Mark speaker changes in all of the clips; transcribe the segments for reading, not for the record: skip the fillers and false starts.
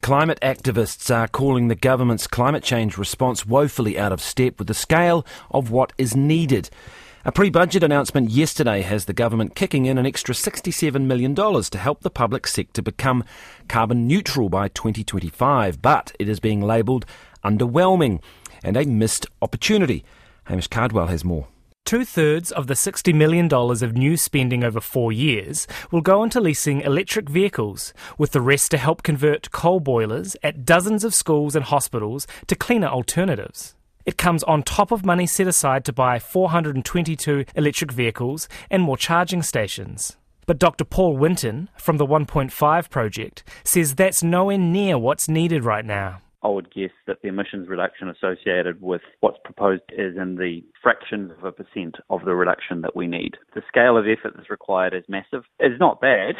Speaker 1: Climate activists are calling the government's climate change response woefully out of step with the scale of what is needed. A pre-budget announcement yesterday has the government kicking in an extra $67 million to help the public sector become carbon neutral by 2025, but it is being labelled underwhelming and a missed opportunity. Hamish Cardwell has more.
Speaker 2: 2/3 of the $60 million of new spending over 4 years will go into leasing electric vehicles, with the rest to help convert coal boilers at dozens of schools and hospitals to cleaner alternatives. It comes on top of money set aside to buy 422 electric vehicles and more charging stations. But Dr. Paul Winton from the 1.5 project says that's nowhere near what's needed right now.
Speaker 3: I would guess that the emissions reduction associated with what's proposed is in the fractions of a percent of the reduction that we need. The scale of effort that's required is massive. It's not bad.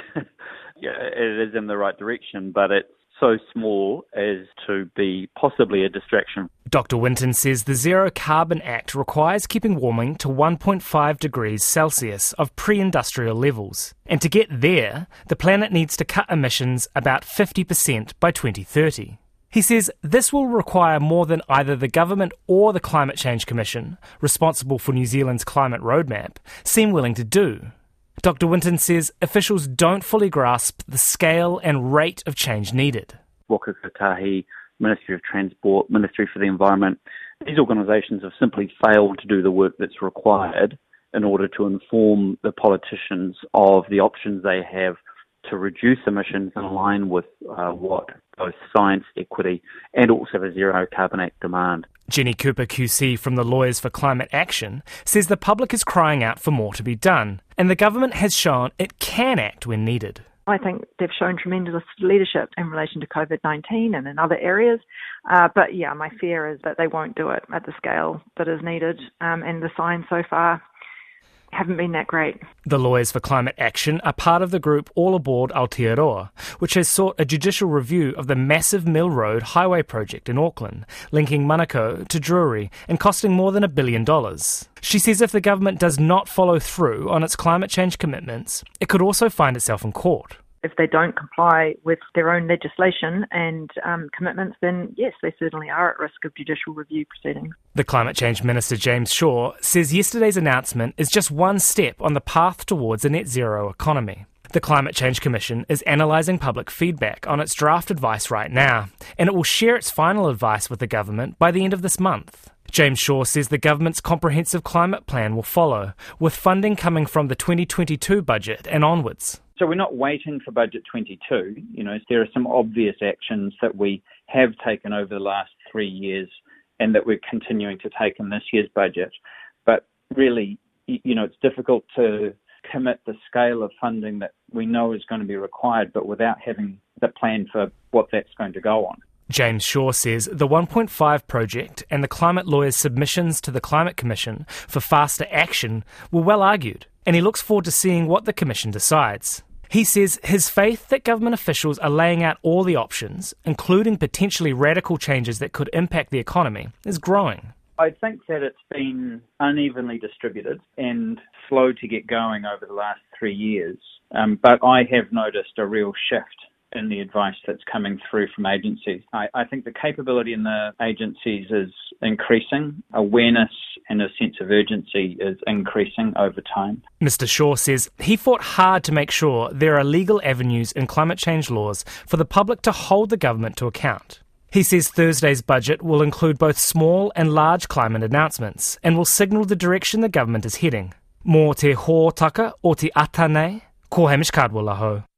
Speaker 3: It is in the right direction, but it's so small as to be possibly a distraction.
Speaker 2: Dr. Winton says the Zero Carbon Act requires keeping warming to 1.5 degrees Celsius of pre-industrial levels. And to get there, the planet needs to cut emissions about 50% by 2030. He says this will require more than either the government or the Climate Change Commission, responsible for New Zealand's climate roadmap, seem willing to do. Dr. Winton says officials don't fully grasp the scale and rate of change needed.
Speaker 3: Waka Kotahi, Ministry of Transport, Ministry for the Environment, these organisations have simply failed to do the work that's required in order to inform the politicians of the options they have to reduce emissions in line with what both science, equity and also the Zero Carbon Act demand.
Speaker 2: Jenny Cooper QC from the Lawyers for Climate Action says the public is crying out for more to be done, and the government has shown it can act when needed.
Speaker 4: I think they've shown tremendous leadership in relation to COVID-19 and in other areas. But my fear is that they won't do it at the scale that is needed, and the signs so far haven't been that great.
Speaker 2: The Lawyers for Climate Action are part of the group All Aboard Aotearoa, which has sought a judicial review of the massive Mill Road highway project in Auckland, linking Manukau to Drury and costing more than $1 billion. She says if the government does not follow through on its climate change commitments, it could also find itself in court.
Speaker 4: If they don't comply with their own legislation and commitments, then yes, they certainly are at risk of judicial review proceedings.
Speaker 2: The Climate Change Minister, James Shaw, says yesterday's announcement is just one step on the path towards a net zero economy. The Climate Change Commission is analysing public feedback on its draft advice right now, and it will share its final advice with the government by the end of this month. James Shaw says the government's comprehensive climate plan will follow, with funding coming from the 2022 budget and onwards.
Speaker 3: So we're not waiting for Budget 22. There are some obvious actions that we have taken over the last 3 years and that we're continuing to take in this year's budget. But really, it's difficult to commit the scale of funding that we know is going to be required, but without having the plan for what that's going to go on.
Speaker 2: James Shaw says the 1.5 project and the climate lawyers' submissions to the Climate Commission for faster action were well argued, and he looks forward to seeing what the Commission decides. He says his faith that government officials are laying out all the options, including potentially radical changes that could impact the economy, is growing.
Speaker 3: I think that it's been unevenly distributed and slow to get going over the last 3 years, but I have noticed a real shift in the advice that's coming through from agencies. I think the capability in the agencies is increasing. Awareness and a sense of urgency is increasing over time.
Speaker 2: Mr. Shaw says he fought hard to make sure there are legal avenues in climate change laws for the public to hold the government to account. He says Thursday's budget will include both small and large climate announcements and will signal the direction the government is heading. Mō te hōtaka o te ata nei, ko Hamish Cardwell aho.